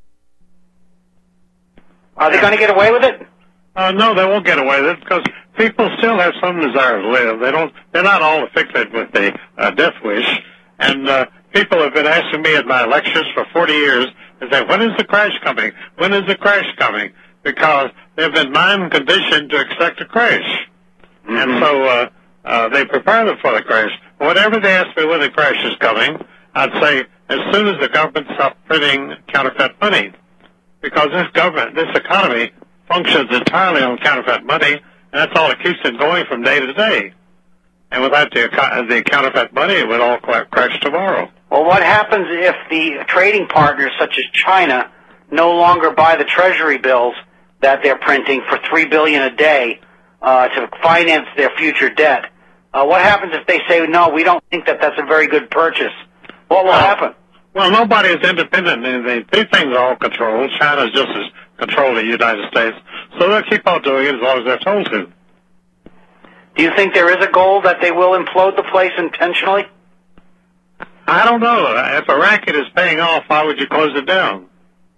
Are they going to get away with it? Uh, no, they won't get away with it, because people still have some desire to live. They don't. They're not all afflicted with the uh, death wish. And uh, people have been asking me at my lectures for forty years, they say, when is the crash coming? When is the crash coming? Because they've been mind-conditioned to expect a crash. Mm-hmm. And so uh, uh, they prepare them for the crash. Whenever they ask me when the crash is coming, I'd say, as soon as the government stops printing counterfeit money, because this government, this economy, functions entirely on counterfeit money, and that's all that keeps it going from day to day. And without the, the counterfeit money, it would all crash tomorrow. Well, what happens if the trading partners, such as China, no longer buy the treasury bills that they're printing for three billion dollars a day uh, to finance their future debt? Uh, what happens if they say, no, we don't think that that's a very good purchase? What will well, happen? Well, nobody is independent. They, these things are all controlled. China's just as controlled as the United States. So they'll keep on doing it as long as they're told to. Do you think there is a goal that they will implode the place intentionally? I don't know. If a racket is paying off, why would you close it down?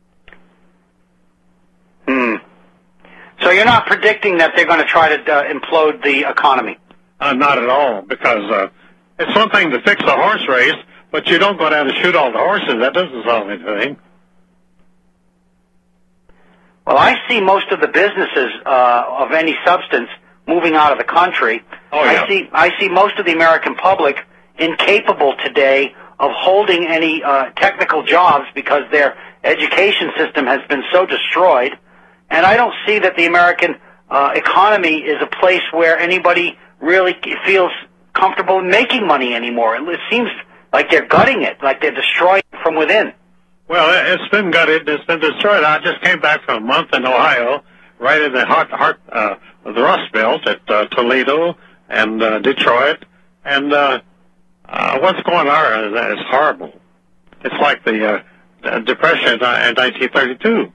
Hmm. So you're not predicting that they're going to try to uh, implode the economy? Uh, not at all, because uh, it's one thing to fix a horse race, but you don't go down and shoot all the horses. That doesn't solve anything. Well, I see most of the businesses uh, of any substance moving out of the country. Oh, yeah. I see. I see most of the American public incapable today of holding any uh, technical jobs because their education system has been so destroyed. And I don't see that the American uh, economy is a place where anybody really feels comfortable making money anymore. It seems like they're gutting it, like they're destroying it from within. Well, it's been gutted. It's been destroyed. I just came back from a month in Ohio, right in the heart, heart uh, of the Rust Belt at uh, Toledo and uh, Detroit. And uh, uh, what's going on is, is horrible. It's like the uh, Depression in nineteen thirty-two.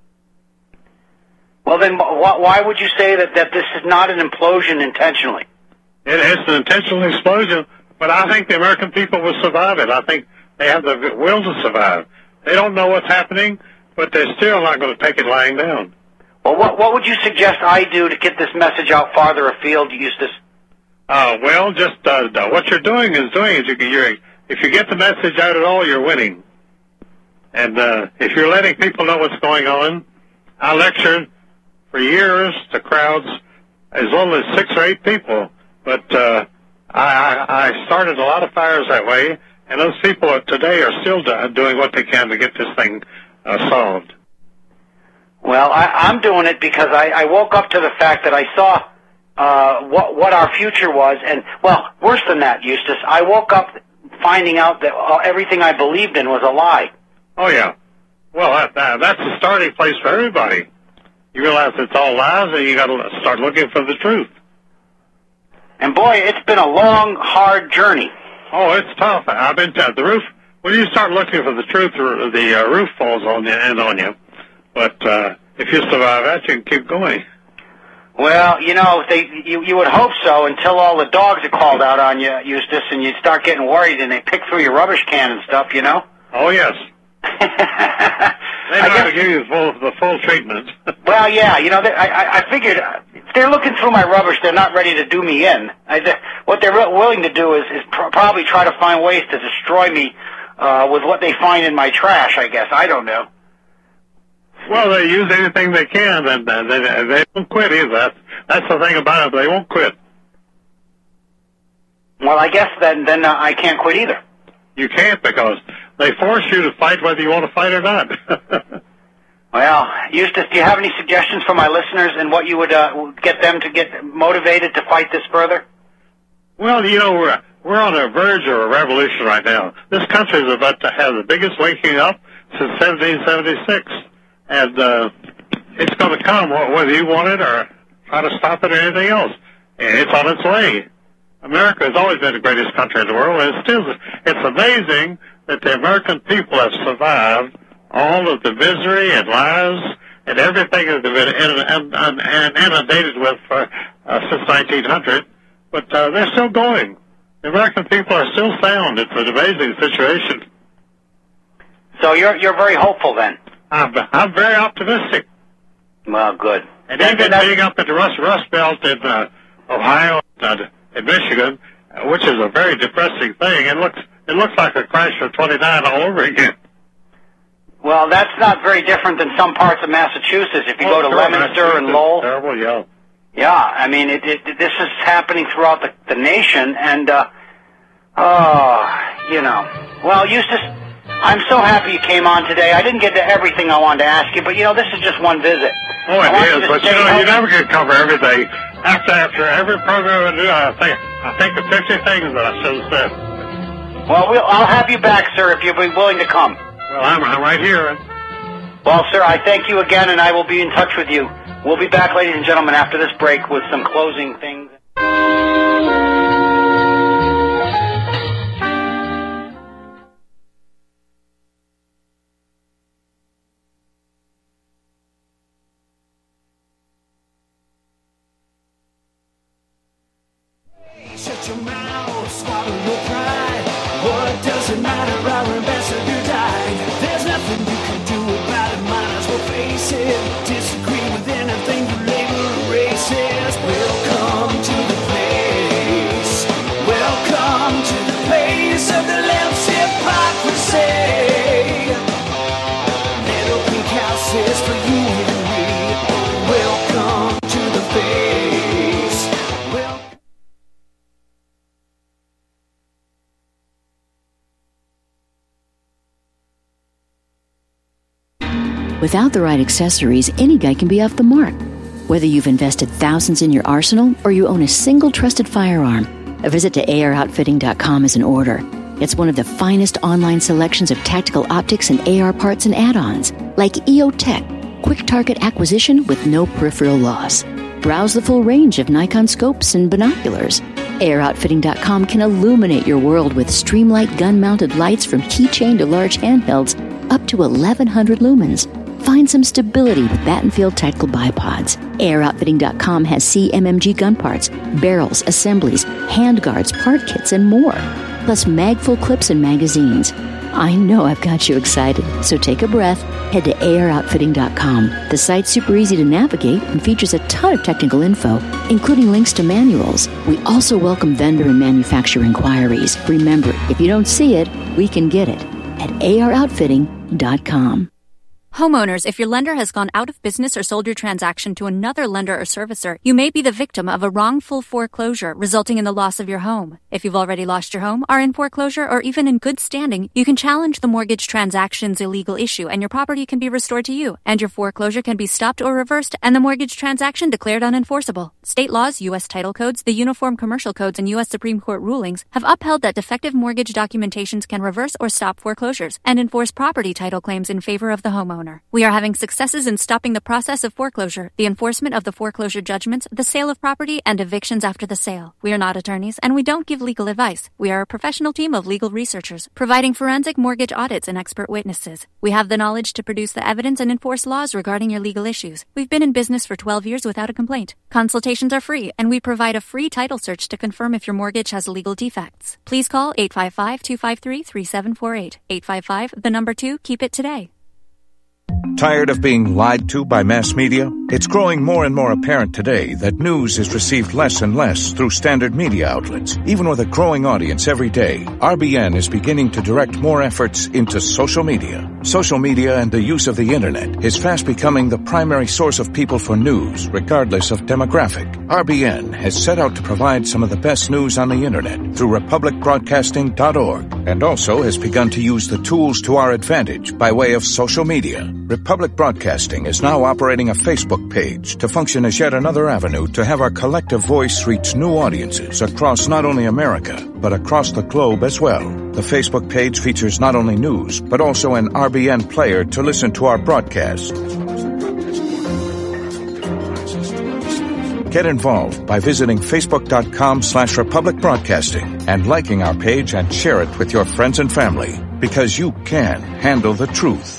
Well, then wh- why would you say that, that this is not an implosion intentionally? It is an intentional explosion, but I think the American people will survive it. I think they have the will to survive. They don't know what's happening, but they're still not going to take it lying down. Well, what, what would you suggest I do to get this message out farther afield, Eustace? Uh, well, just uh, what you're doing is doing is you, you're, if you get the message out at all, you're winning. And uh, if you're letting people know what's going on, I lectured for years to crowds as little as six or eight people, but uh, I, I started a lot of fires that way, and those people are, today are still do, doing what they can to get this thing uh, solved. Well, I, I'm doing it because I, I woke up to the fact that I saw uh, what, what our future was, and, well, worse than that, Eustace, I woke up finding out that uh, everything I believed in was a lie. Oh, yeah. Well, that, that, that's the starting place for everybody. You realize it's all lies, and you got to start looking for the truth. And boy, it's been a long, hard journey. Oh, it's tough. I've been t- the roof. When you start looking for the truth, the uh, roof falls on you and on you. But uh, if you survive that, you can keep going. Well, you know, they you you would hope so until all the dogs are called out on you, Eustace, and you start getting worried, and they pick through your rubbish can and stuff. You know. Oh yes. They know how to give you the full, the full treatment. Well, yeah, you know, they, I, I figured if they're looking through my rubbish, they're not ready to do me in. I, they, what they're willing to do is, is pr- probably try to find ways to destroy me uh, with what they find in my trash, I guess. I don't know. Well, they use anything they can, and uh, they, they don't quit either. That's, that's the thing about it. They won't quit. Well, I guess then, then uh, I can't quit either. You can't, because they force you to fight whether you want to fight or not. Well, Eustace, do you have any suggestions for my listeners and what you would uh, get them to get motivated to fight this further? Well, you know, we're, we're on the verge of a revolution right now. This country is about to have the biggest waking up since seventeen seventy-six. And uh, it's going to come, whether you want it or try to stop it or anything else. And it's on its way. America has always been the greatest country in the world, and it's still, it's amazing that the American people have survived all of the misery and lies and everything that they've been inundated with for, uh, since nineteen hundred, but uh, they're still going. The American people are still sound. It's an amazing situation. So you're you're very hopeful then? I'm, I'm very optimistic. Well, good. And even being up at the Rust, Rust Belt in uh, Ohio and uh, in Michigan, uh, which is a very depressing thing, it looks it looks like a crash of twenty-nine all over again. Well, that's not very different than some parts of Massachusetts. If you oh, go to sure, Leominster and Lowell. Terrible, yeah. Yeah, I mean, it, it, this is happening throughout the, the nation, and, uh, oh, you know. Well, Eustace, I'm so happy you came on today. I didn't get to everything I wanted to ask you, but, you know, this is just one visit. Oh, it is, but, you know, you never can cover everything. After after every program I do, I think, I think of fifty things that I should have said. Well, we'll, I'll have you back, sir, if you'll be willing to come. Well, I'm, I'm right here. Well, sir, I thank you again, and I will be in touch with you. We'll be back, ladies and gentlemen, after this break with some closing things. Shut your mouth, swallow your pride. What does it matter? Our ambassador died. There's nothing you can do about it, might as well face it. Disagree with anything you label racist. Welcome to the place. Welcome to the place of the left's hypocrisy. Little pink houses for you and me. Welcome to the face. Without the right accessories, any guy can be off the mark. Whether you've invested thousands in your arsenal or you own a single trusted firearm, a visit to A R outfitting dot com is in order. It's one of the finest online selections of tactical optics and A R parts and add-ons, like E O Tech, quick target acquisition with no peripheral loss. Browse the full range of Nikon scopes and binoculars. A R outfitting dot com can illuminate your world with Streamlight gun-mounted lights from keychain to large handhelds up to eleven hundred lumens. Find some stability with Battenfield Tactical Bipods. A R outfitting dot com has C M M G gun parts, barrels, assemblies, handguards, part kits, and more. Plus mag-full clips and magazines. I know I've got you excited, so take a breath. Head to A R outfitting dot com. The site's super easy to navigate and features a ton of technical info, including links to manuals. We also welcome vendor and manufacturer inquiries. Remember, if you don't see it, we can get it at A R outfitting dot com. Homeowners, if your lender has gone out of business or sold your transaction to another lender or servicer, you may be the victim of a wrongful foreclosure resulting in the loss of your home. If you've already lost your home, are in foreclosure, or even in good standing, you can challenge the mortgage transaction's illegal issue and your property can be restored to you, and your foreclosure can be stopped or reversed and the mortgage transaction declared unenforceable. State laws, U S title codes, the Uniform Commercial Codes, and U S Supreme Court rulings have upheld that defective mortgage documentations can reverse or stop foreclosures and enforce property title claims in favor of the homeowner. We are having successes in stopping the process of foreclosure, the enforcement of the foreclosure judgments, the sale of property, and evictions after the sale. We are not attorneys, and we don't give legal advice. We are a professional team of legal researchers, providing forensic mortgage audits and expert witnesses. We have the knowledge to produce the evidence and enforce laws regarding your legal issues. We've been in business for twelve years without a complaint. Consultations are free, and we provide a free title search to confirm if your mortgage has legal defects. Please call eight five five, two five three, three seven four eight. eight five five, the number two, keep it today. Tired of being lied to by mass media? It's growing more and more apparent today that news is received less and less through standard media outlets. Even with a growing audience every day, R B N is beginning to direct more efforts into social media. Social media and the use of the internet is fast becoming the primary source of people for news, regardless of demographic. R B N has set out to provide some of the best news on the internet through republic broadcasting dot org, and also has begun to use the tools to our advantage by way of social media. Republic Broadcasting is now operating a Facebook page to function as yet another avenue to have our collective voice reach new audiences across not only America, but across the globe as well. The Facebook page features not only news, but also an R B N player to listen to our broadcasts. Get involved by visiting facebook.com slash Republic Broadcasting and liking our page and share it with your friends and family, because you can handle the truth.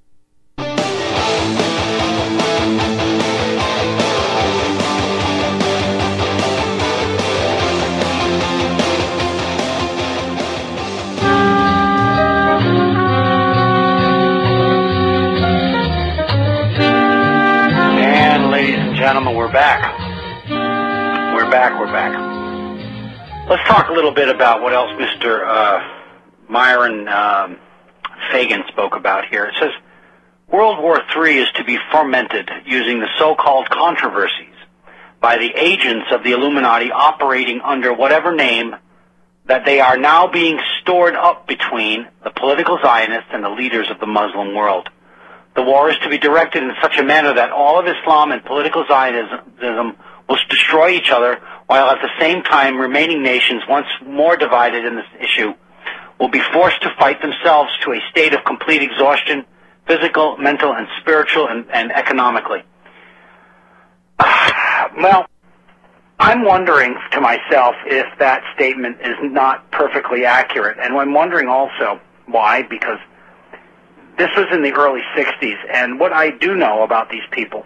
Gentlemen, we're back. We're back, we're back. Let's talk a little bit about what else Mister Uh, Myron um, Fagan spoke about here. It says, World War Three is to be fomented using the so-called controversies by the agents of the Illuminati operating under whatever name that they are now being stored up between the political Zionists and the leaders of the Muslim world. The war is to be directed in such a manner that all of Islam and political Zionism will destroy each other, while at the same time remaining nations, once more divided in this issue, will be forced to fight themselves to a state of complete exhaustion, physical, mental, and spiritual, and, and economically. Well, I'm wondering to myself if that statement is not perfectly accurate. And I'm wondering also why, because this was in the early sixties, and what I do know about these people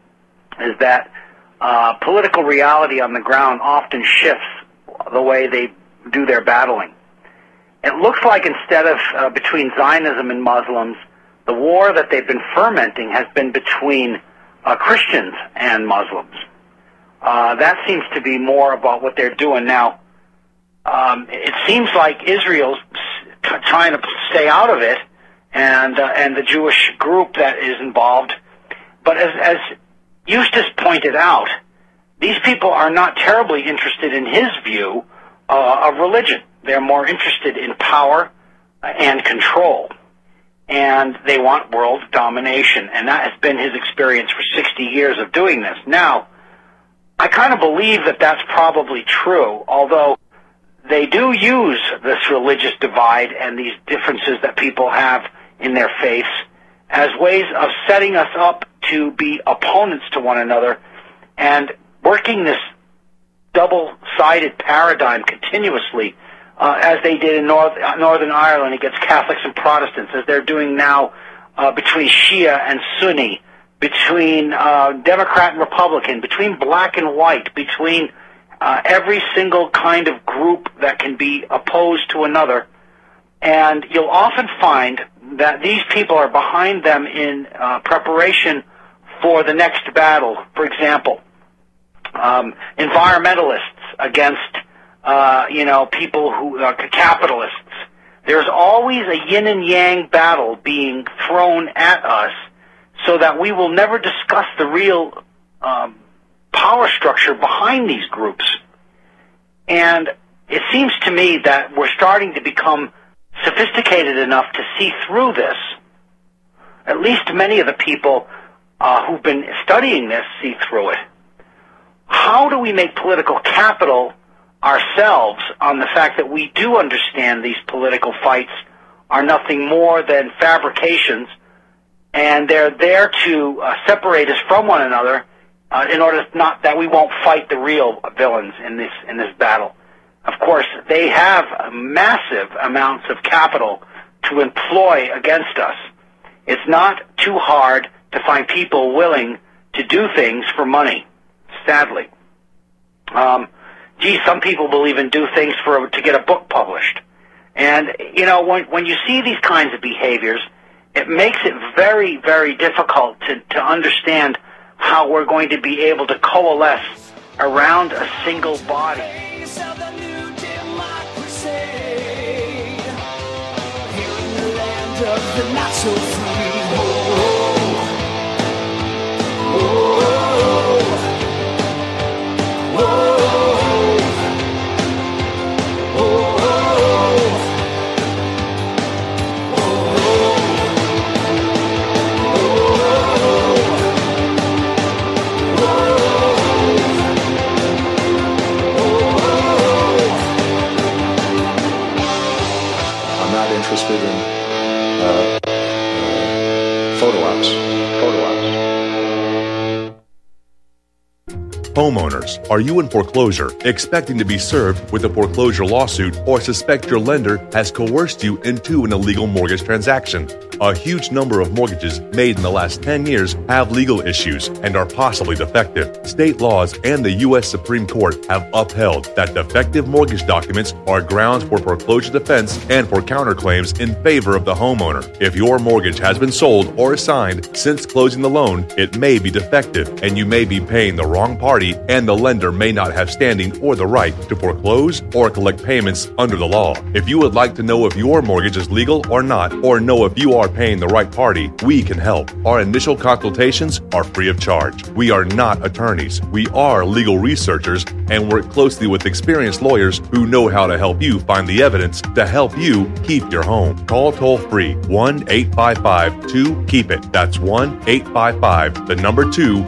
is that uh, political reality on the ground often shifts the way they do their battling. It looks like instead of uh, between Zionism and Muslims, the war that they've been fermenting has been between uh, Christians and Muslims. Uh, that seems to be more about what they're doing now. Um, it seems like Israel's t- trying to stay out of it, and uh, and the Jewish group that is involved. But as, as Eustace pointed out, these people are not terribly interested in his view uh, of religion. They're more interested in power and control, and they want world domination, and that has been his experience for sixty years of doing this. Now, I kind of believe that that's probably true, although they do use this religious divide and these differences that people have in their faiths as ways of setting us up to be opponents to one another and working this double-sided paradigm continuously, uh, as they did in North, uh, Northern Ireland against Catholics and Protestants, as they're doing now uh, between Shia and Sunni, between uh, Democrat and Republican, between black and white, between uh, every single kind of group that can be opposed to another. And you'll often find that these people are behind them in uh, preparation for the next battle. For example, um, environmentalists against, uh, you know, people who are capitalists. There's always a yin and yang battle being thrown at us, so that we will never discuss the real um, power structure behind these groups. And it seems to me that we're starting to become sophisticated enough to see through this. At least many of the people uh, who've been studying this see through it. How do we make political capital ourselves on the fact that we do understand these political fights are nothing more than fabrications, and they're there to uh, separate us from one another uh, in order not that we won't fight the real villains in this in this battle. Of course, they have massive amounts of capital to employ against us. It's not too hard to find people willing to do things for money, sadly. Um, gee, some people will even do things for to get a book published. And, you know, when, when you see these kinds of behaviors, it makes it very, very difficult to, to understand how we're going to be able to coalesce around a single body. Of the not so free. Oh, oh, oh, oh, I'm not interested in Uh, uh, photo ops. Photo ops. Homeowners, are you in foreclosure, expecting to be served with a foreclosure lawsuit, or suspect your lender has coerced you into an illegal mortgage transaction? A huge number of mortgages made in the last ten years have legal issues and are possibly defective. State laws and the U S Supreme Court have upheld that defective mortgage documents are grounds for foreclosure defense and for counterclaims in favor of the homeowner. If your mortgage has been sold or assigned since closing the loan, it may be defective and you may be paying the wrong party, and the lender may not have standing or the right to foreclose or collect payments under the law. If you would like to know if your mortgage is legal or not, or know if you are paying the right party, we can help. Our initial consultations are free of charge. We are not attorneys. We are legal researchers and work closely with experienced lawyers who know how to help you find the evidence to help you keep your home. Call toll free one eight five five two keep it. That's one eight five five the number two